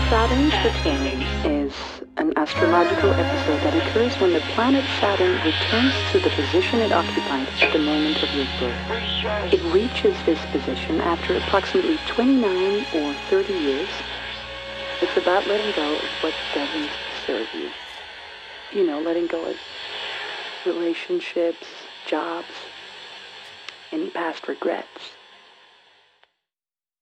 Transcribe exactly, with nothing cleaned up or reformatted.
Saturn's return is an astrological episode that occurs when the planet Saturn returns to the position it occupied at the moment of your birth. It reaches this position after approximately twenty-nine or thirty years. It's about letting go of what doesn't serve you. You know, letting go of relationships, jobs, any past regrets.